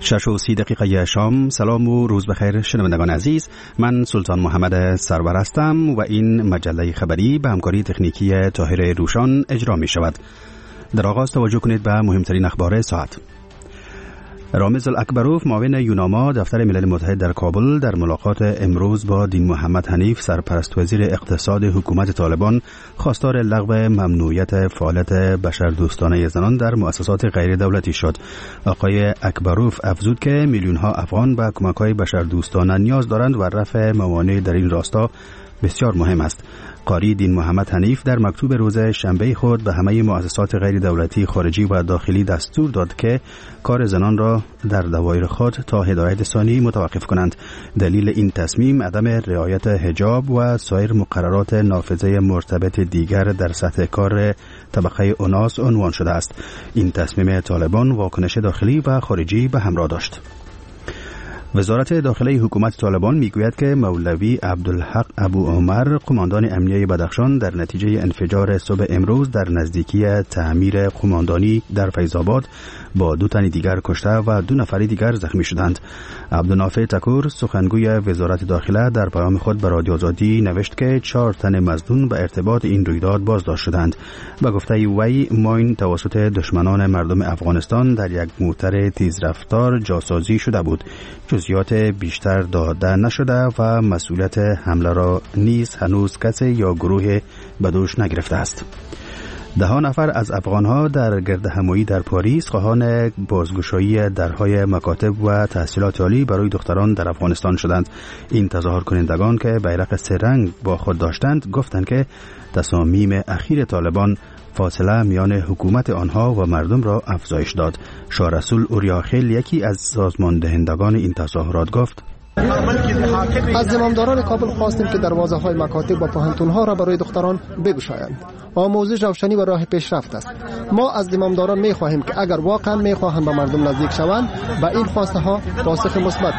6:30 شام. سلام و روز بخیر شنوندگان عزیز، من سلطان محمد سرور هستم و این مجله خبری به همکاری تکنیکی طاهر روشان اجرا می شود. در آغاز توجه کنید به مهمترین اخبار ساعت. رامز الاکبروف معاون یوناما دفتر ملل متحد در کابل در ملاقات امروز با دین محمد حنیف سرپرست وزیر اقتصاد حکومت طالبان خواستار لغو ممنوعیت فعالیت بشردوستانه زنان در مؤسسات غیر دولتی شد. آقای اکبروف افزود که میلیون‌ها افغان به کمک‌های بشردوستانه نیاز دارند و رفع موانع در این راستا بسیار مهم است. قاری دین محمد حنیف در مکتوب روز شنبه خود به همه مؤسسات غیر دولتی خارجی و داخلی دستور داد که کار زنان را در دوایر خود تا هدایت ثانی متوقف کنند. دلیل این تصمیم عدم رعایت حجاب و سایر مقررات نافذه مرتبط دیگر در سطح کار طبقه اوناس عنوان شده است. این تصمیم طالبان واکنش داخلی و خارجی به همراه داشت. وزارت داخلی حکومت طالبان میگوید که مولوی عبدالحق ابو عمر قماندان امنیه بدخشان در نتیجه انفجار صبح امروز در نزدیکی تعمیر قماندانی در فیض‌آباد با 2 تن دیگر کشته و 2 نفر دیگر زخمی شدند. عبدالنافع تکور سخنگوی وزارت داخله در پیام خود به رادیو آزادی نوشت که 4 تن مظنون به ارتباط این رویداد بازداشت شدند. به گفته وی ماین توسط دشمنان مردم افغانستان در یک موتر تیزرفتار جاسازی شده بود. جزئیات بیشتر داده نشده و مسئولیت حمله را نیز هنوز کسی یا گروه به دوش نگرفته است. 10 نفر از افغانها در گردهمایی در پاریس خواهان بازگشایی درهای مکاتب و تحصیلات عالی برای دختران در افغانستان شدند. این تظاهر کنندگان که بیرق 3 رنگ با خود داشتند گفتند که تصامیم اخیر طالبان فاصله میان حکومت آنها و مردم را افزایش داد. شاه رسول اوریاخیل یکی از سازمان دهندگان این تظاهرات گفت: از زمامداران کابل خواستیم که دروازه‌های مکاتب و پوهنتون‌ها را برای دختران بگشایند. آموزش روشنی و راه پیشرفت است. ما از زمامداران می‌خواهیم که اگر واقعا می‌خواهند به مردم نزدیک شوند به این خواسته‌ها پاسخ مثبت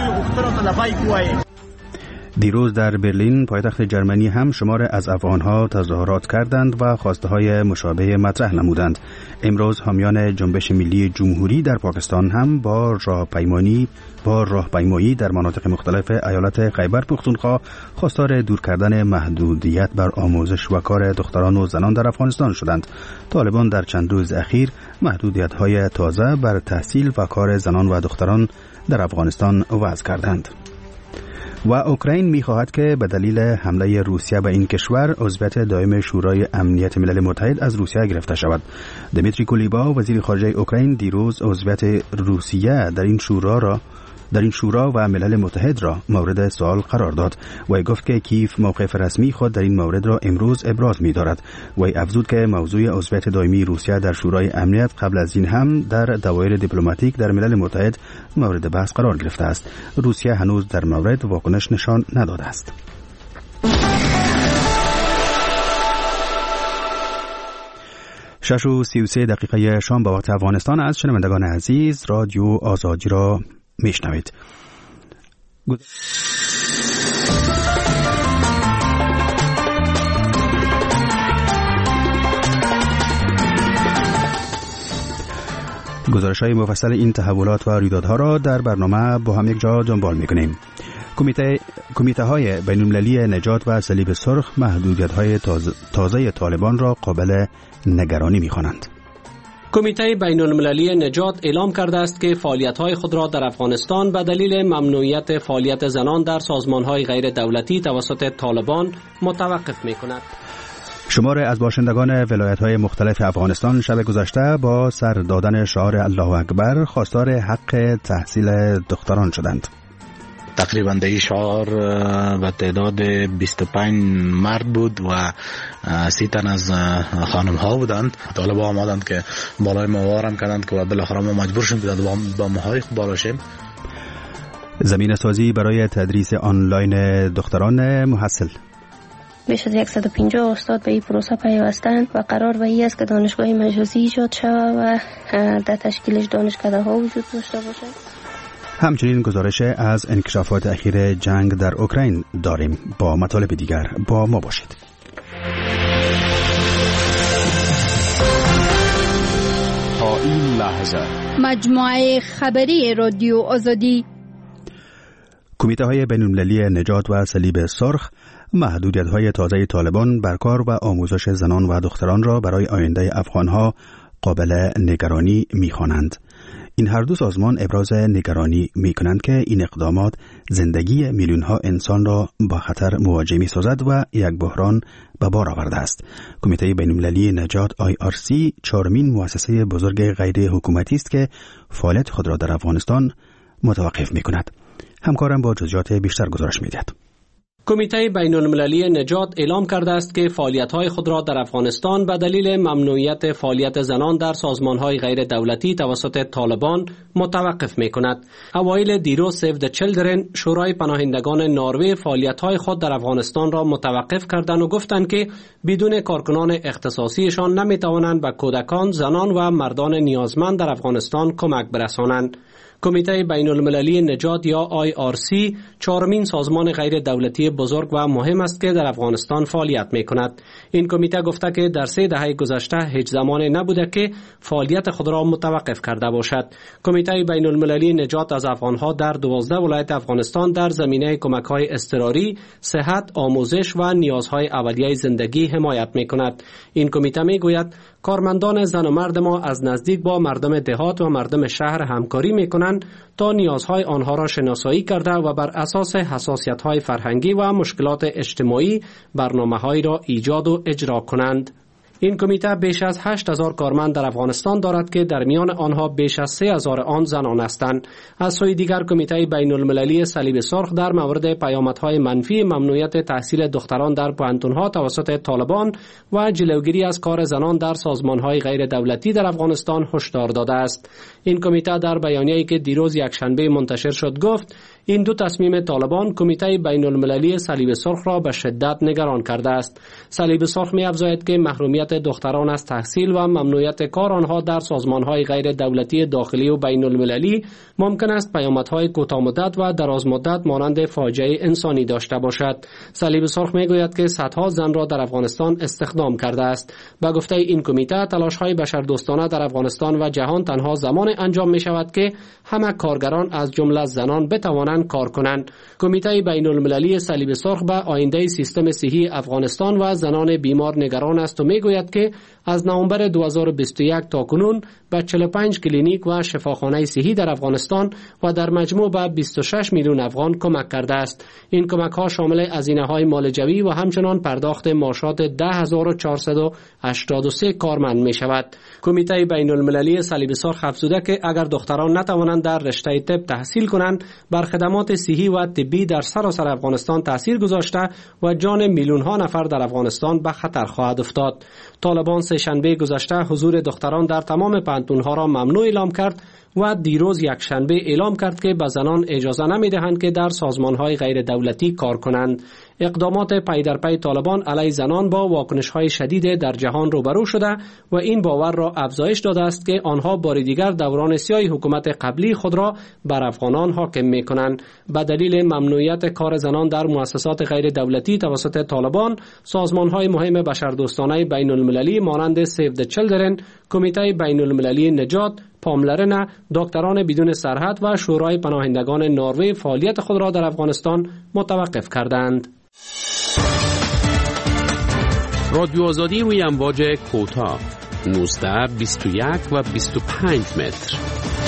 دهند. دیروز در برلین پایتخت جرمنی هم شمار از افغانها تظاهرات کردند و خواسته‌های مشابه مطرح نمودند. امروز حامیان جنبش ملی جمهوری در پاکستان هم با راهپیمایی در مناطق مختلف ایالت خیبر پختونخوا خواستار دور کردن محدودیت بر آموزش و کار دختران و زنان در افغانستان شدند. طالبان در چند روز اخیر محدودیت‌های تازه بر تحصیل و کار زنان و دختران در افغانستان وضع کردند. و اوکراین می‌خواهد که به دلیل حمله روسیه به این کشور عضویت دائم شورای امنیت ملل متحد از روسیه گرفته شود. دمیتری کلیبا وزیر خارجه اوکراین دیروز عضویت روسیه در این شورا و ملل متحد را مورد سوال قرار داد. وی گفت که کیف موقف رسمی خود در این مورد را امروز ابراز می‌دارد. وی افزود که موضوع عضویت دائمی روسیه در شورای امنیت قبل از این هم در دوایر دیپلماتیک در ملل متحد مورد بحث قرار گرفته است. روسیه هنوز در مورد واکنش نشان نداده است. 6:33 شام به وقت افغانستان از شنوندگان عزیز رادیو آزادی را میشنوید. گزارش‌های مفصل این تحولات و رویدادها را در برنامه با هم یک جا دنبال می‌کنیم. کمیته‌های بین‌المللی نجات و صلیب سرخ محدودیت‌های تازه طالبان را قابل نگرانی می‌خوانند. کمیته بین‌المللی نجات اعلام کرده است که فعالیت‌های خود را در افغانستان به دلیل ممنوعیت فعالیت زنان در سازمان‌های غیر دولتی توسط طالبان متوقف می‌کند. شمار از باشندگان ولایت‌های مختلف افغانستان شب گذشته با سر دادن شعار الله اکبر خواستار حق تحصیل دختران شدند. تقریبا در این شعار به تعداد 25 مرد بود و 30 تن از خانم ها بودند. طالبا آمدند که بالای ما وارم کردند که بالاخره ما مجبور شدیم که با ماهای خوب بالا شیم. زمینه سازی برای تدریس آنلاین دختران محصل. بیش از 150 استاد به این پروسه پیوستند و قرار به این است که دانشگاه مجازی ایجاد شود و در تشکیلش دانشکده‌ها وجود داشته باشد. همچنین گزارش از انکشافات اخیر جنگ در اوکراین داریم. با مطالب دیگر با ما باشید. تا این لحظه. مجموعه خبری رادیو آزادی. کمیته های بین‌المللی نجات و صلیب سرخ محدودیت های تازه طالبان بر کار و آموزش زنان و دختران را برای آینده افغانها قابل نگرانی می‌خوانند. این هر دو سازمان ابراز نگرانی می‌کنند که این اقدامات زندگی میلیون‌ها انسان را با خطر مواجه می‌سازد و یک بحران به بار آورده است. کمیته بین‌المللی نجات IRC چهارمین مؤسسه بزرگ غیر حکومتی است که فعالیت خود را در افغانستان متوقف می‌کند. همکارم با جزئیات بیشتر گزارش می‌دهد. کمیته بین‌المللی نجات اعلام کرده است که فعالیت‌های خود را در افغانستان به دلیل ممنوعیت فعالیت زنان در سازمان‌های غیر دولتی توسط طالبان متوقف می‌کند. اوایل دیروز سیو د چیلدرن شورای پناهندگان نروژ فعالیت‌های خود در افغانستان را متوقف کردند و گفتند که بدون کارکنان اختصاصیشان نمی‌توانند به کودکان، زنان و مردان نیازمند در افغانستان کمک برسانند. کمیته بین‌المللی نجات یا IRC چهارمین سازمان غیر دولتی بزرگ و مهم است که در افغانستان فعالیت می‌کند. این کمیته گفته که در 3 دهه گذشته هیچ زمانی نبوده که فعالیت خود را متوقف کرده باشد. کمیته بین‌المللی نجات از افغانها در 12 ولایت افغانستان در زمینه کمک‌های اضطراری، صحت، آموزش و نیازهای اولیه زندگی حمایت می‌کند. این کمیته می‌گوید کارمندان زن و مرد ما از نزدیک با مردم دهات و مردم شهر همکاری می‌کنند تا نیازهای آنها را شناسایی کرده و بر اساس حساسیت‌های فرهنگی و مشکلات اجتماعی برنامه‌هایی را ایجاد و اجرا کنند. این کمیته بیش از 8000 کارمند در افغانستان دارد که در میان آنها بیش از 3000 آن زنان هستند. از سوی دیگر کمیته بین‌المللی صلیب سرخ در مورد پیامدهای منفی ممنوعیت تحصیل دختران در پوهنتون‌ها توسط طالبان و جلوگیری از کار زنان در سازمان‌های غیر دولتی در افغانستان هشدار داده است. این کمیته در بیانیه‌ای که دیروز یکشنبه منتشر شد گفت این دو تصمیم طالبان کمیته بین‌المللی صلیب سرخ را به شدت نگران کرده است. صلیب سرخ می‌افزاید که محرومیت دختران از تحصیل و ممنوعیت کار آنها در سازمان‌های غیر دولتی داخلی و بین‌المللی ممکن است پیامدهای کوتاه‌مدت و درازمدت مانند فاجعه انسانی داشته باشد. صلیب سرخ می‌گوید که صدها زن را در افغانستان استخدام کرده است. به گفته این کمیته تلاش‌های بشردوستانه در افغانستان و جهان تنها زمان انجام می‌شود که همه کارگران از جمله زنان بتوانند کار کنند. کمیته بین‌المللی صلیب سرخ به آینده سیستم صحی افغانستان و زنان بیمار نگران است و میگوید که از نوامبر 2021 تا کنون به 45 کلینیک و شفاخانه صحی در افغانستان و در مجموع به 26 میلیون افغان کمک کرده است. این کمک ها شامل هزینه‌های معالجوی و همچنان پرداخت معاشات 10483 کارمند می شود. کمیته بین‌المللی صلیب سرخ افزوده که اگر دختران نتوانند در رشته طب تحصیل کنند بر خدمات صحی و طبی در سراسر افغانستان تاثیر گذاشته و جان میلیون ها نفر در افغانستان به خطر خواهد افتاد. طالبان سه‌شنبه گذشته حضور دختران در تمام پوهنتون‌ها را ممنوع اعلام کرد و دیروز یکشنبه اعلام کرد که به زنان اجازه نمی‌دهند که در سازمان‌های غیر دولتی کار کنند. اقدامات پی در پی طالبان علیه زنان با واکنش‌های شدید در جهان روبرو شده و این باور را افزایش داده است که آنها بار دیگر دوران سیاه حکومت قبلی خود را بر افغانان حاکم می‌کنند. به دلیل ممنوعیت کار زنان در مؤسسات غیر دولتی توسط طالبان، سازمان‌های مهم بشردوستانه بین‌المللی مانند سیو د چیلدرن، کمیته بین‌المللی نجات، پاملرنه، دکتران بدون سرحد و شورای پناهندگان نروژ فعالیت خود را در افغانستان متوقف کردند. رادیو آزادی روی امواج کوتاه 19, 21 و 25 متر.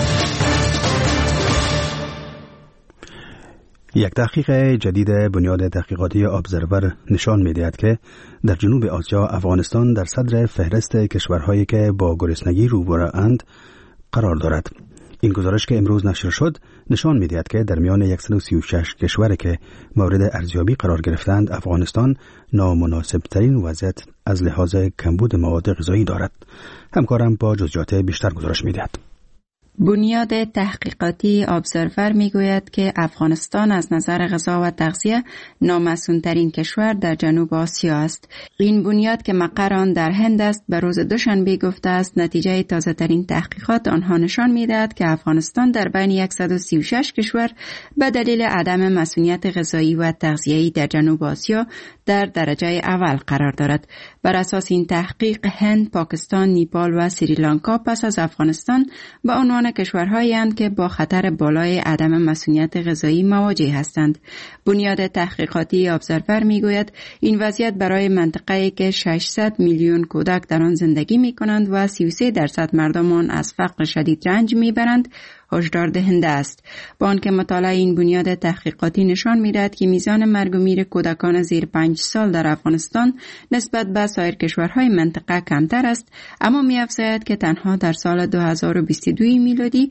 یک تحقیق جدید بنیاد تحقیقاتی ابزرور نشان می‌دهد که در جنوب آسیا افغانستان در صدر فهرست کشورهایی که با گرسنگی روبروند قرار دارد. این گزارش که امروز نشر شد نشان می‌دهد که در میان 136 کشوری که مورد ارزیابی قرار گرفتند افغانستان نامناسب‌ترین وضعیت از لحاظ کمبود مواد غذایی دارد. همکارم با جزئیات بیشتر گزارش می‌دهد. بنیاد تحقیقاتی ابزرور میگوید که افغانستان از نظر غذا و تغذیه نامسئول‌ترین کشور در جنوب آسیا است. این بنیاد که مقر آن در هند است به روز دوشنبه گفته است نتیجه تازه‌ترین تحقیقات آنها نشان می‌دهد که افغانستان در بین 136 کشور به دلیل عدم مسئولیت غذایی و تغذیه‌ای در جنوب آسیا در درجه اول قرار دارد. بر اساس این تحقیق هند، پاکستان، نیپال و سریلانکا پس از افغانستان به عنوان کشورهایی هستند که با خطر بالای عدم مسئولیت غذایی مواجه هستند. بنیاد تحقیقاتی ابزرور میگوید این وضعیت برای منطقه‌ای که 600 میلیون کودک در آن زندگی می‌کنند و 33% مردم آن از فقر شدید رنج می‌برند هشدار دهنده است. با آنکه مطالعه این بنیاد تحقیقاتی نشان می‌دهد که میزان مرگ و میر کودکان زیر 5 سال در افغانستان نسبت به سایر کشورهای منطقه کمتر است، اما می‌افزاید که تنها در سال 2022 میلادی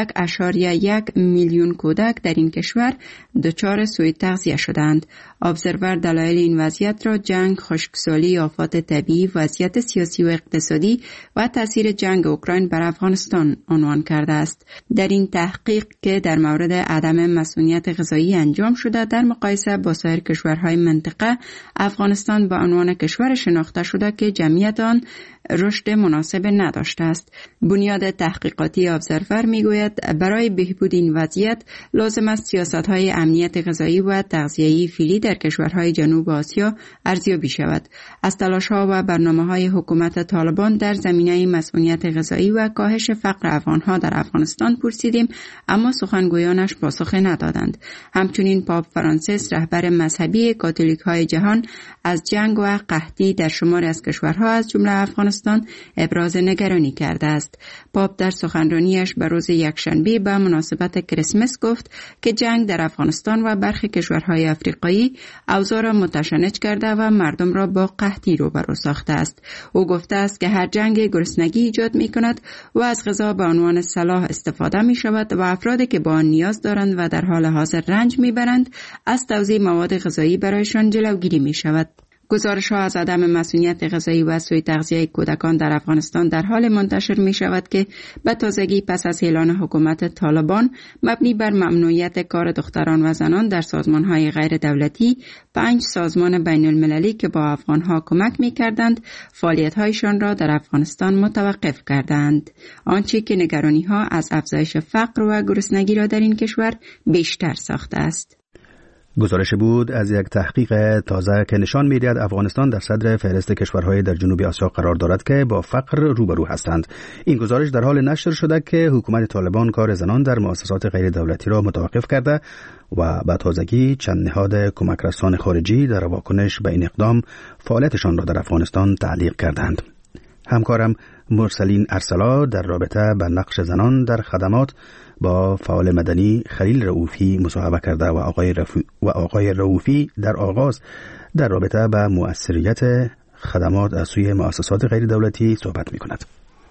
1.1 میلیون کودک در این کشور دچار سوء تغذیه شدند. ابزرور دلایل این وضعیت را جنگ، خشکسالی، آفات طبیعی، وضعیت سیاسی و اقتصادی و تاثیر جنگ اوکراین بر افغانستان عنوان کرده است. در این تحقیق که در مورد عدم مسئولیت غذایی انجام شده، در مقایسه با سایر کشورهای منطقه، افغانستان به عنوان کشور شناخته شده که جمعیت آن رشد مناسب نداشته است. بنیاد تحقیقاتی ابزرور میگوید برای بهبود این وضعیت لازم است سیاست‌های امنیت غذایی و تغذیه‌ای فعلی در کشورهای جنوب آسیا ارزیابی شود. از تلاش‌ها و برنامه‌های حکومت طالبان در زمینه مسئولیت غذایی و کاهش فقر افغان‌ها در افغانستان پرسیدیم، اما سخنگویانش پاسخ ندادند. همچنین پاپ فرانسیس، رهبر مذهبی کاتولیک‌های جهان، از جنگ و قحطی در شماری از کشورها از جمله افغانستان ابراز نگرانی کرده است. پاپ در سخنرانیش به روز یکشنبه به مناسبت کریسمس گفت که جنگ در افغانستان و برخی کشورهای افریقایی اوضاع را متشنج کرده و مردم را با قحطی روبرو ساخته است. او گفته است که هر جنگ گرسنگی ایجاد می کند و از غذا به عنوان سلاح استفاده می شود و افرادی که با آن نیاز دارند و در حال حاضر رنج می برند از توزیع مواد غذایی برایشان جلوگیری می شود. گزارش‌ها از عدم مسئولیت غذایی و سوء تغذیه کودکان در افغانستان در حال منتشر می شود که به تازگی پس از اعلان حکومت طالبان مبنی بر ممنوعیت کار دختران و زنان در سازمان‌های غیر دولتی، 5 سازمان بین المللی که با افغان‌ها کمک می‌کردند فعالیت‌هایشان را در افغانستان متوقف کردند، آنچه که نگرانی‌ها از افزایش فقر و گرسنگی را در این کشور بیشتر ساخته است. گزارش بود از یک تحقیق تازه که نشان می‌دهد افغانستان در صدر فهرست کشورهای در جنوب آسیا قرار دارد که با فقر روبرو هستند. این گزارش در حال نشر شده که حکومت طالبان کار زنان در مؤسسات غیر دولتی را متوقف کرده و به تازگی چند نهاد کمک رسان خارجی در واکنش به این اقدام فعالیتشان را در افغانستان تعلیق کردند. همکارم مرسلین ارسلا در رابطه با نقش زنان در خدمات با فعال مدنی خلیل رؤوفی مصاحبه کرده و آقای رؤوفی در آغاز در رابطه با مؤثریت خدمات از سوی مؤسسات غیر دولتی صحبت می کند.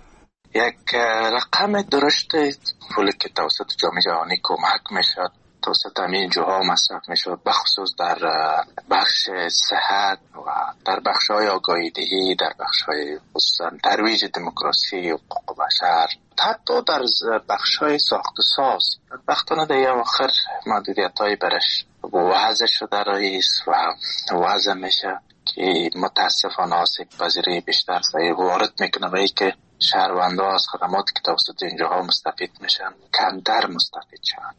یک رقم درشت پولی که توسط جامعه جهانی کمک می شد توسط همین جاها مصرف می شد، بخصوص در بخش صحت و در بخش های آگاهی دهی، در بخش های خصوصا ترویج دموکراسی و حقوق بشر، حتی در بخش های ساخت ساز. وقتانه در آخر محدودیت های برش وضع شده رئیس و وضع میشه که متاسفانه آسیب پذیری بیشتر وارد میکنه و ای که شهروندان از خدماتی که توسط اینجاها مستفید میشن کمتر مستفید شن.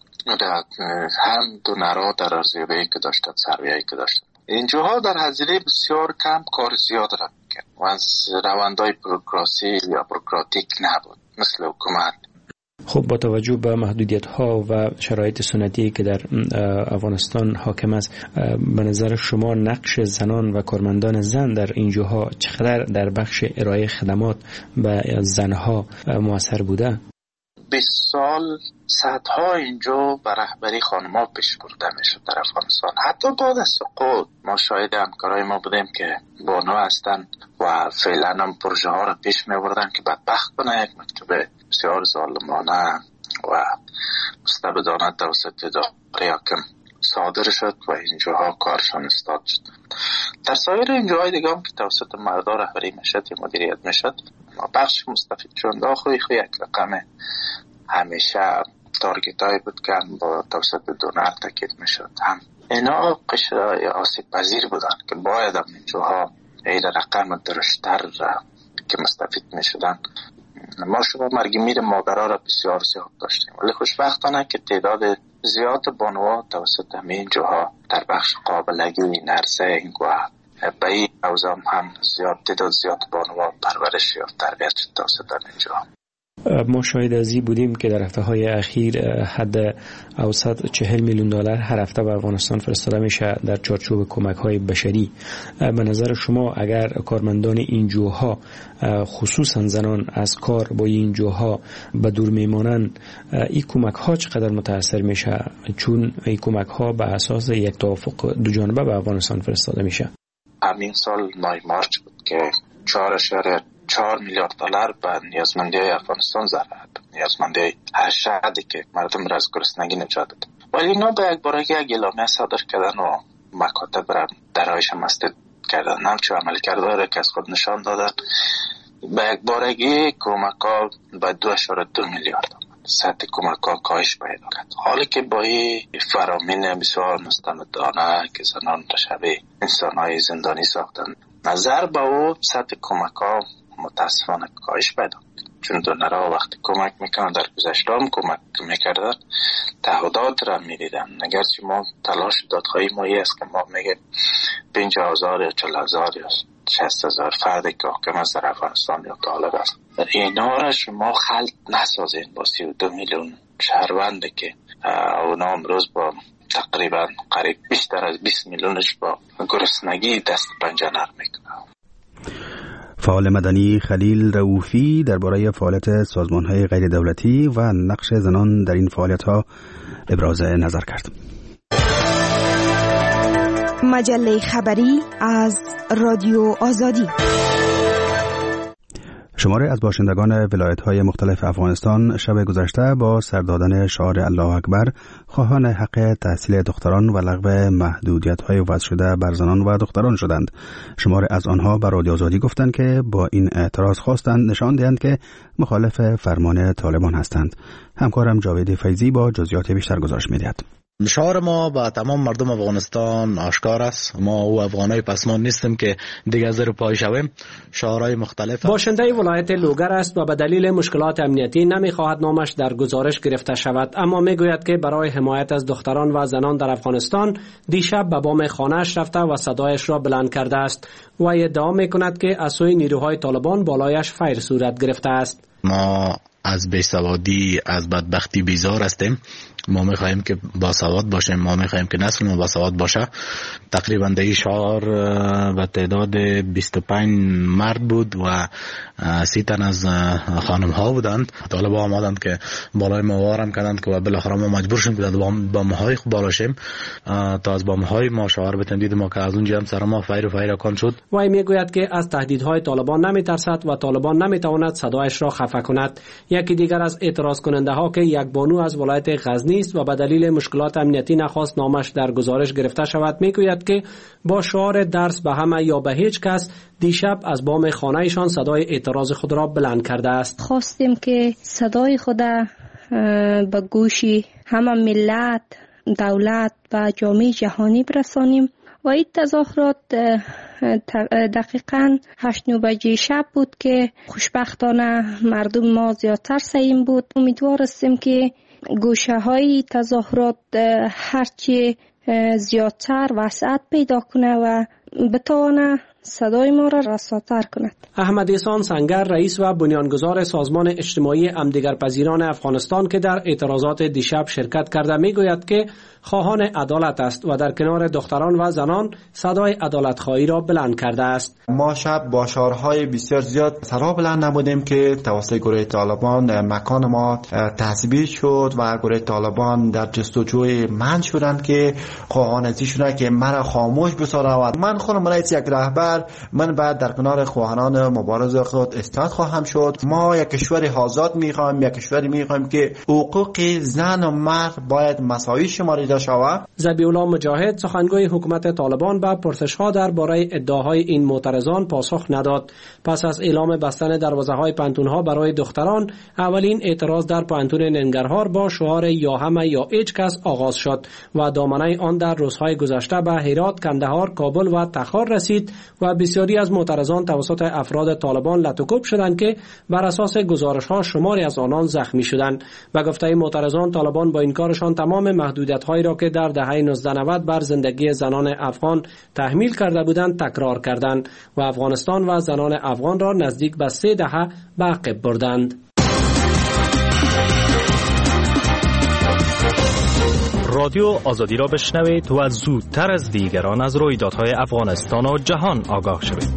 هم دونرها در ارزیابی که داشتن، سرویه‌ای که داشتن، اینجاها در هزینه بسیار کم کار زیاد را میکرد و از روندهای بروکراسی یا بروکراتیک نبود مثل حکومت. خب با توجه به محدودیت ها و شرایط سنتی که در افغانستان حاکم است، به نظر شما نقش زنان و کارمندان زن در اینجاها چقدر در بخش ارائه خدمات به زنها مؤثر بوده؟ 20 سال صدها اینجا به رهبری خانم‌ها پیش برده میشد در افغانستان. حتی بعد از سقوط ما شاهد همکارای ما بودیم که بانو هستن و فعلا هم پروژه ها را پیش میبردن که بدبختانه یک مکتوب بسیار ظالمانه و مستبدانه توسط اداره حاکم صادر شد و اینجاها کارشان استاد شد. در سایر اینجاهای دیگه هم که توسط مردا رهبری میشد یا مدیریت میشد، بخش مستفید شدنده خوی یک رقم همیشه تارگت های بود که با توسط دونر تاکید میشد. هم اینا قشر آسیب پذیر بودن که باید این جاها این رقم درشتر که مستفید میشدن. ما شما مرگ میر مادرها را بسیار زیاد داشتیم، ولی خوشبختانه که تعداد زیاد بانوها توسط همین جاها در بخش قابلگی نرسنگ و به این اوزام هم تعداد زیاد بانوها پرورش یافت تربیت شد توسط همین جاها. ما شاهد از این بودیم که در هفته‌های اخیر حد اوسط 40 میلیون دلار هر هفته به افغانستان فرستاده میشه در چارچوب کمک‌های بشری. به نظر شما اگر کارمندان این جوها خصوصا زنان از کار با این جوها به دور میمانند، این کمک‌ها چقدر متاثر میشه؟ چون این کمک‌ها به اساس یک توافق دو جانبه به افغانستان فرستاده میشه. همین سال 9 مارچ بود که 4 میلیارد دلار به نیازمندی افغانستان ضرر، نیازمندی ارشدی که مردم را از گرسنگی نجات داد. ولی اینا به یک بارگی اعلامیه صادر کردن و مکاتب را درایش مسدود کردن، همچون عمل کردن که از خود نشان دادن. به یک بارگی کمک‌ها به 2.2 میلیارد سطح کمک‌ها کاهش پیدا کرد. حالی که با این فرامین بسیار مستندانه که زنان را شبیه انسان‌های زندانی ساختن، نظر به او سطح کمک‌ها متاسفانه کاهش پیدا کرد. چون دونرها وقتی کمک میکنن در گذشته هم کمک میکردن تعهدات را میدیدن. اگرچه ما تلاش دادخواهی ما است که ما میگه 50,000 یا 40,000 یا 60,000 فردی که حاکم است در افغانستان یا طالب است، اینا را شما خلط نسازین با 32 میلیون شهروندی که اونا امروز با تقریبا قریب بیشتر از 20 میلیونش با گرسنگی دست پنجه نرم میکنن. فعال مدنی خلیل رؤوفی درباره فعالیت سازمان‌های غیر دولتی و نقش زنان در این فعالیت‌ها ابراز نظر کرد. مجله خبری از رادیو آزادی. شماری از باشندگان ولایت‌های مختلف افغانستان شب گذشته با سر دادن شعار الله اکبر خواهان حق تحصیل دختران و لغو محدودیت‌های وضع شده بر زنان و دختران شدند. شماری از آنها به رادیو آزادی گفتند که با این اعتراض خواستند نشان دهند که مخالف فرمان طالبان هستند. همکارم جاوید فیضی با جزئیات بیشتر گزارش می‌دهد. شعار ما با تمام مردم افغانستان آشکار است. ما او افغانای پسمان نیستیم که دیگه زیر پای شویم. شعارهای مختلف. باشنده ولایت لوگر است و به دلیل مشکلات امنیتی نمیخواهد نامش در گزارش گرفته شود، اما میگوید که برای حمایت از دختران و زنان در افغانستان دیشب به بام خانه‌اش رفته و صدایش را بلند کرده است و ادعا میکند که از سوی نیروهای طالبان بالایش فیر صورت گرفته است. ما از بیسوادی، از بدبختی بیزار هستیم. ما میخواهیم که باسواد باشیم، ما میخواهیم که نسل ما باسواد باشه. تقریبا در این شعار به تعداد 25 مرد بود و 30 تن از خانم ها بودند. طالبا آمدند که بالای ما وارم کردند که بالاخره ما مجبور شیم که بام های بالا شیم تا از بام های ما شعار بتندید ما که از اونجا هم سر ما فیر کن شد. وی میگوید که از تهدیدهای طالبان نمیترسد و طالبان نمیتواند صدایش را خفه کند. یکی دیگر از اعتراض کننده ها که یک بانو از ولایت غزنی است و به دلیل مشکلات امنیتی نخواست نامش در گزارش گرفته شود میگوید که با شعار درس به همه یا به هیچ کس دیشب از بام خانه‌شان صدای اعتراض خود را بلند کرده است. خواستیم که صدای خود به گوشی همه ملت، دولت و جامعه جهانی برسانیم و این تظاهرات دقیقاً 8-9 بجه شب بود که خوشبختانه مردم ما زیادتر سعیم بود. امیدوار هستیم که گوشه های تظاهرات هرچی زیادتر وسعت پیدا کنه و بتوانه صدای ما را رساتر کند. احمد احسان سنگر رئیس و بنیانگذار سازمان اجتماعی همدیگرپذیران افغانستان که در اعتراضات دیشب شرکت کرده میگوید که خواهان عدالت است و در کنار دختران و زنان صدای عدالت خواهی را بلند کرده است. ما شب با شعارهای بسیار زیاد صدا بلند نمودیم که توسط گروه طالبان مکان ما تثبیت شد و گروه طالبان در جستجوی من شدند که خواهان ازی شدند که مرا خاموش بسازند. من خودم رئیس یک رهبر دیگر من بعد در کنار خواهران مبارز خود استاد خواهم شد. ما یک کشور آزاد میخوایم، یک کشوری میخوایم که حقوق زن و مرد باید مساوی شمارده شود. ذبیح الله مجاهد سخنگوی حکومت طالبان به پرسش‌ها درباره ادعاهای این معترضان پاسخ نداد. پس از اعلام بستن دروازه‌های پانتون‌ها برای دختران، اولین اعتراض در پانتون ننگرهار با شعار یا همه یا هیچ کس آغاز شد و دامنه آن در روزهای گذشته به هرات، کندهار، کابل و تخار رسید و بسیاری از معترضان توسط افراد طالبان لطوکوب شدند که بر اساس گزارش‌ها شماری از آنان زخمی شدند. به گفته معترضان، طالبان با این کارشان تمام محدودیت‌هایی را که در دهه 1990 بر زندگی زنان افغان تحمیل کرده بودند تکرار کردند و افغانستان و زنان افغان را نزدیک به 3 دهه به عقب بردند. رادیو آزادی را بشنوید و زودتر از دیگران از رویدادهای افغانستان و جهان آگاه شوید.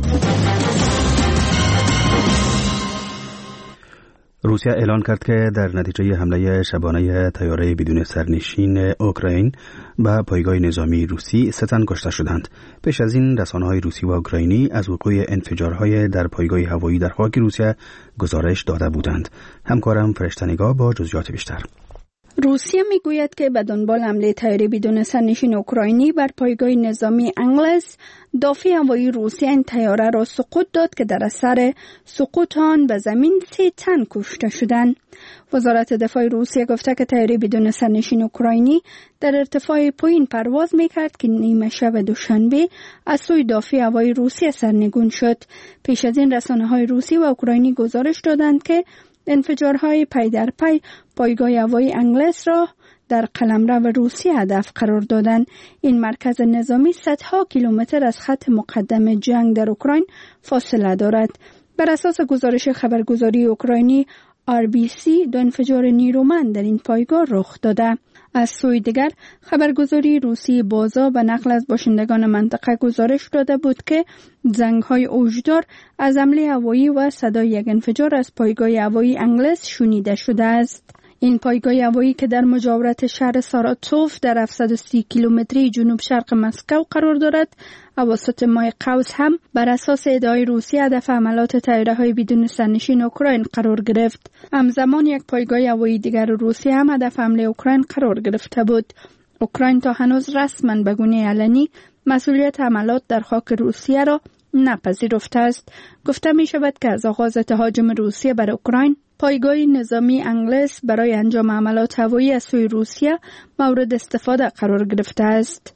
روسیه اعلان کرد که در نتیجه حمله شبانه طیاره بدون سرنشین اوکراین به پایگاه نظامی روسی 3 تن کشته شدند. پیش از این رسانه‌های روسی و اوکراینی از وقوع انفجارهای در پایگاه هوایی در خاک روسیه گزارش داده بودند. همکارم فرشته نگاه با جزئیات بیشتر. روسیه میگوید که به دنبال حمله طیاره بدون سرنشین اوکراینی بر پایگاه نظامی انگلس، دافع هوایی روسیه این طیاره را سقوط داد که در اثر سقوط آن به زمین 3 تن کشته شدند. وزارت دفاع روسیه گفته که طیاره بدون سرنشین اوکراینی در ارتفاع پایین پرواز میکرد که نیمه شب دوشنبه از سوی دافع هوایی روسیه سرنگون شد. پیش از این رسانه‌های روسی و اوکراینی گزارش دادند که انفجارهای پی در پی پایگاه هوایی انگلس را در قلمرو روسیه هدف قرار دادند. این مرکز نظامی صدها کیلومتر از خط مقدم جنگ در اوکراین فاصله دارد. بر اساس گزارش خبرگزاری اوکراینی RBC 2 انفجار نیرومند در این پایگاه رخ داده. از سوی دیگر خبرگزاری روسی بازا به نقل از باشندگان منطقه گزارش داده بود که زنگ‌های اوجدار از حمله هوایی و صدای یک انفجار از پایگاه هوایی انگلس شنیده شده است. این پایگاه هوایی که در مجاورت شهر ساراتوف در 730 کیلومتری جنوب شرق مسکو قرار دارد، اواسط ماه قوس هم بر اساس ادعای روسیه هدف حملات طیاره‌های بدون سرنشین اوکراین قرار گرفت. همزمان یک پایگاه هوایی دیگر روسیه هم هدف حمله اوکراین قرار گرفته بود. اوکراین تا هنوز رسما به گونه علنی مسئولیت حملات در خاک روسیه را نپذیرفته است. گفته می شود که از آغاز تهاجم روسیه بر اوکراین، پایگاه نظامی انگلس برای انجام حملات هوایی از سوی روسیه مورد استفاده قرار گرفته است.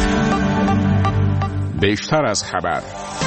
بیشتر از خبر.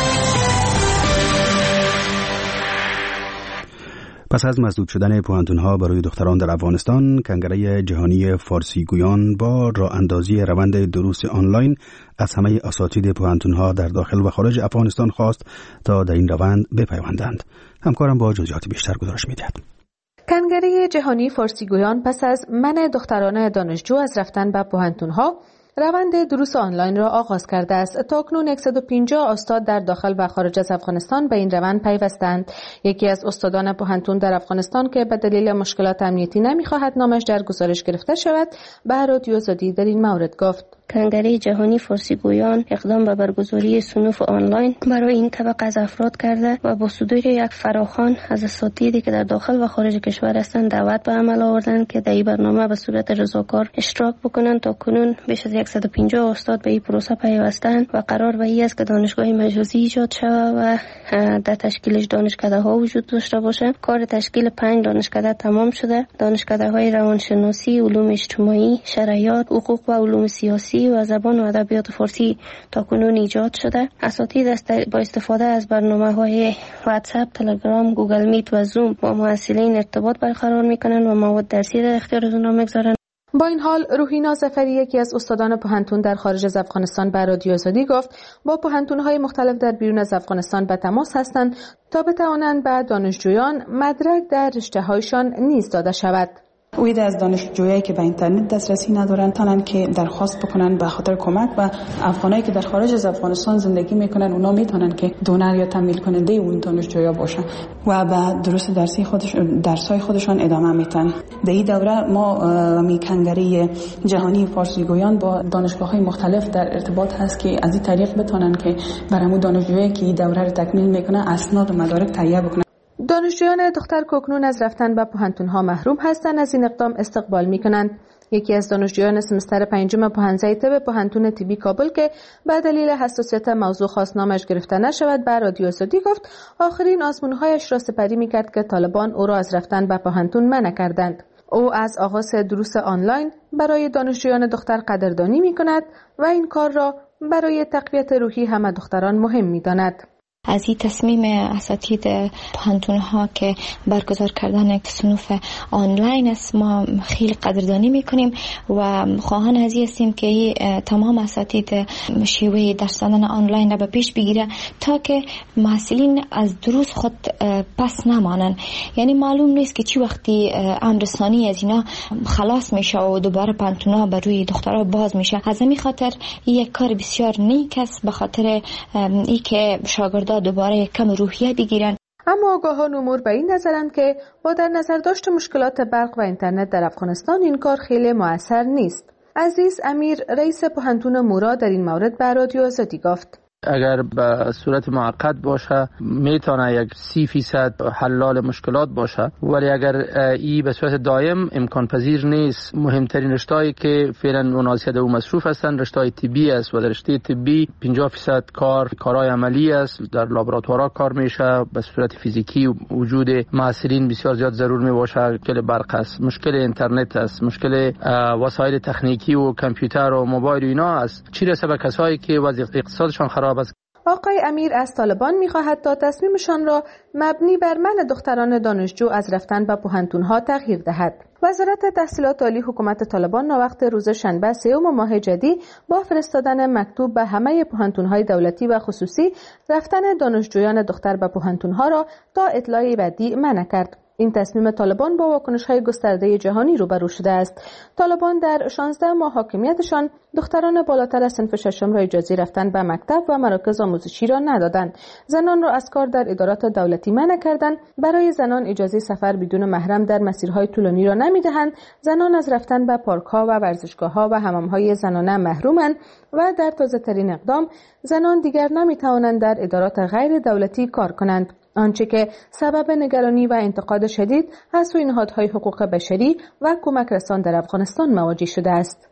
پس از مسدود شدن پوهنتون‌ها برای دختران در افغانستان، کنگره جهانی فارسی گویان با راه اندازی روند دروس آنلاین از همه اساتید پوهنتون‌ها در داخل و خارج افغانستان خواست تا در این روند بپیوندند. همکارم با جزئیات بیشتر گزارش می‌دهد. کنگره جهانی فارسی گویان پس از منع دختران دانشجو از رفتن به پوهنتون‌ها، روند دروس آنلاین را آغاز کرده است. تاکنون 150 استاد در داخل و خارج از افغانستان به این روند پیوستند. یکی از استادان پوهنتون در افغانستان که به دلیل مشکلات امنیتی نمی‌خواهد نامش در گزارش گرفته شود، به رادیو آزادی در این مورد گفت: کنگره جهانی فارسی گویان اقدام به برگزاری صنوف آنلاین برای این طبقه از افراد کرده و با صدور یک فراخوان از اساتیدی که در داخل و خارج کشور هستند دعوت به عمل آوردند که در این برنامه به صورت رضاکار اشتراک بکنند. تا کنون بیش از 150 استاد به این پروسه پیوستند و قرار به این است که دانشگاه مجازی ایجاد شود و در تشکیلش دانشکده ها وجود داشته باشه. کار تشکیل 5 دانشکده تمام شده. دانشکده های روانشناسی، علوم اجتماعی، شرعیات، حقوق و علوم سیاسی و زبان و ادبیات فارسی تاکنون ایجاد شده. اساتید با استفاده از برنامه‌های واتساپ، تلگرام، گوگل میت و زوم با محصلین ارتباط برقرار می‌کنند و مواد درسی در اختیار آنها می‌گذارند. با این حال روحینا ظفری، یکی از استادان پوهنتون در خارج از افغانستان، به رادیو آزادی گفت با پوهنتون‌های مختلف در بیرون از افغانستان به تماس هستند تا بتوانند به دانشجویان مدرک در رشته‌هایشان نیز داده شود. وید از دانشجویایی که به اینترنت دسترسی ندارن تانن که درخواست بکنن به خاطر کمک و افغانایی که در خارج از افغانستان زندگی میکنن اونا میتونن که دونر یا تمویل کننده اون دانشجویا باشن و به دروس درسای خودشان ادامه میدن. در این دوره ما کنگره جهانی فارسی گویان با دانشگاه‌های مختلف در ارتباط هست که از این طریق بتونن که برامون دانشجویی که این دوره رو تکمیل میکنن اسناد و مدارک تهیه بکنن. دانشجویان دختر کوکنون از رفتن به پوهنتون‌ها محروم هستند. از این اقدام استقبال می‌کنند. یکی از دانشجویان سمستر پنجم پوهنځی طب پوهنتون طبی کابل که به دلیل حساسیت موضوع خواست نامش گرفته نشود به رادیو آزادی گفت آخرین آزمون‌هایش را سپری می‌کرد که طالبان او را از رفتن به پوهنتون منع کردند. او از آغاز دروس آنلاین برای دانشجویان دختر قدردانی می‌کند و این کار را برای تقویت روحی همه دختران مهم می‌داند. از این تصمیم اساتید پوهنتون‌ها که برگزار کردن صنوف آنلاین است ما خیلی قدردانی میکنیم و خواهان از این هستیم که تمام اساتید شیوه درس دادن آنلاین را به پیش بگیره تا که محصلین از دروس خود پس نمانن. یعنی معلوم نیست که چی وقتی امرسانی از اینا خلاص میشه و دوباره پوهنتون‌ها بر روی دخترها باز میشه. از همین خاطر این یک کار بسیار نیک است به خاطر ای که شاگردان دوباره یک کم روحیه بگیرن. اما آگاهان امور به این نظرند که با در نظر داشت مشکلات برق و اینترنت در افغانستان این کار خیلی مؤثر نیست. عزیز امیر رئیس پوهنتون مورا در این مورد به رادیو آزادی گفت اگر به صورت معقد باشه میتونه یک 30% حلال مشکلات باشه، ولی اگر ای به صورت دائم امکان پذیر نیست. مهمترین رشته‌ای که فعلا مناسب او مصروف هستند رشته طبی است و در رشته طبی 50% کارهای عملی است، در لابراتوارها کار میشه، به صورت فیزیکی وجود محصلین بسیار زیاد ضرور می باشه. مشکل برق است، مشکل اینترنت است، مشکل وسایل تکنیکی و کامپیوتر و موبایل و اینا است. چی رسه به کسایی که وضعیت اقتصادشان خراب است. آقای امیر از طالبان می‌خواهد تا تصمیمشان را مبنی بر منع دختران دانشجو از رفتن به پوهنتون‌ها تغییر دهد. وزارت تحصیلات عالی حکومت طالبان ناوقت روز شنبه 3 ماه جدی با فرستادن مکتوب به همه پوهنتون‌های دولتی و خصوصی رفتن دانشجویان دختر به پوهنتون‌ها را تا اطلاع بعدی منع کرد. این تصمیم طالبان با واکنش‌های گسترده جهانی روبرو شده است. طالبان در 16 ماه حاکمیتشان دختران بالاتر از صنف ششم را اجازه رفتن به مکتب و مراکز آموزشی را ندادند. زنان را از کار در ادارات دولتی منع کردند. برای زنان اجازه سفر بدون محرم در مسیرهای طولانی را نمی‌دهند. زنان از رفتن به پارک‌ها و ورزشگاه‌ها و حمام‌های زنانه محرومند و در تازه‌ترین اقدام زنان دیگر نمی‌توانند در ادارات غیر دولتی کار کنند. آنچه که سبب نگرانی و انتقاد شدید از سوی نهادهای حقوق بشری و کمک رسان در افغانستان مواجه شده است.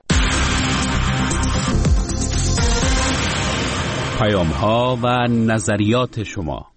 پیام‌ها و نظریات شما.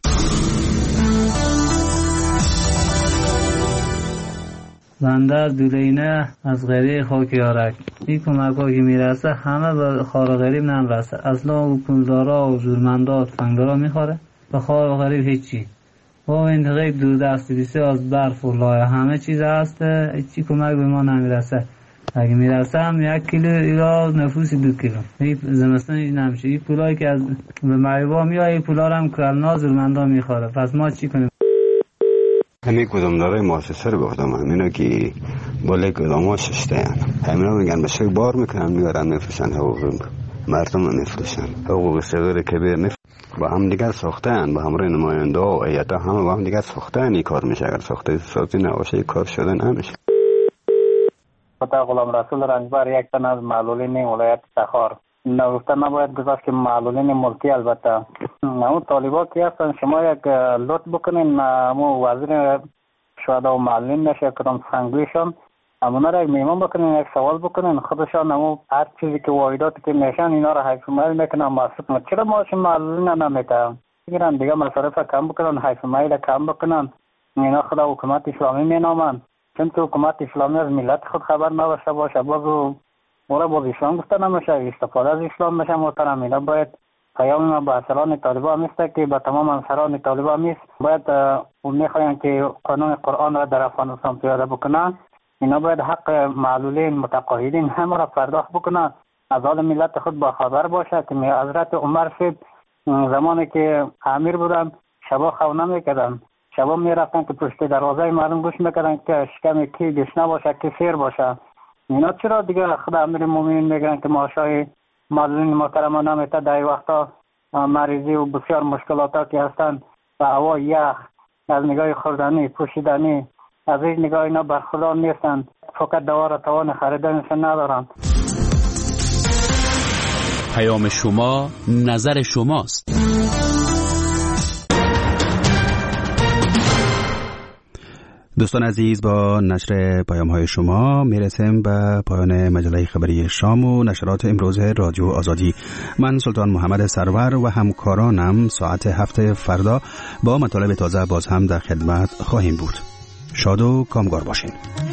بنده دولینه از غریب خاکیارک. این کمک ها که میرسه همه به خار غریب نمیرسه. اصلا او پولدارا و زورمندا و تفنگدارا میخوره به خار غریب هیچی. با منطقه دور دست بسیار از برف و لایه همه چیز هست، هیچی کمک به ما نمیرسه. اگه میرسه هم 1 کیلو یا نفوس 2 کیلو. این زمستان نمیشه. این پولایی که از به معیوبا میاد این پولا رو هم کرلنا زورمندا میخوره. پس ما چی کنیم؟ همین کدامدارای مؤسسه رو گفتم همینا که بالای کدام ها ششته همینا میگن به شک بار میکنن میارن میفروشن حقوق مردم میفروشن حقوق صغیر کبیر با هم دیگر ساختن با همراه نماینده و هیئت همه با هم دیگر ساختن این کار میشه. اگر ساخته سازی نباشه این کار شده نمیشه. خدا غلام رسول رنجبر یک تن از معلولین ولایت تخار نگفته نباید گذاشت که معلولین ملکی البته اون طالبا که هستن شما یک لطف بکنین مو وزیر شهدا و معلولین نشه کدام سنگویشان امونا را یک میمون بکنین یک سوال بکنین خودشان امو هر چیزی که واحداتی که میشن اینا را حیث مایل میکنن محسوب چرا ماشین معلولین نمیتن بگیرن دیگه مصارف کم بکنن حیث مایل کم بکنن اینا خدا حکومت اسلامی مینامن چون که حکومت اسلامی از ملت خود خبر نباشه باشه باز اسلام گفته نمیشه استفاده از اسلام میشه محترم. اینا باید پیام ما به اصلان طالبان نیست که به تمام انصاران طالبان نیست باید اون میخواین که قانون قرآن را در افغانستان پیاده بکنن. اینا باید حق معلولین متقاعدین همه را پرداخت بکنن از حال ملت خود با خبر باشه که حضرت عمر صاحب زمانی که امیر بودن شبا خو نمیکردن شبا میرفتن که پشت دروازه مردم گوش میکردن که شکم کی گشنه باشه کی سیر باشه. اینا چرا دیگه خدا امیرالمومنین میگن که ماشای معلولین محترمانه نمیته در وقتا مریضی و بسیار مشکلاتا که هستن و هوا یخ از نگاه خوردنی پوشیدنی از این نگاه اینا برخوردار نیستن، فقط دوار توان خریدنشون ندارن. پیام شما نظر شماست. دوستان عزیز، با نشر پیام‌های شما میرسیم به پایان مجله خبری شام و نشرات امروز رادیو آزادی. من سلطان محمد سرور و همکارانم ساعت 7 فردا با مطالب تازه باز هم در خدمت خواهیم بود. شاد و کامگار باشین.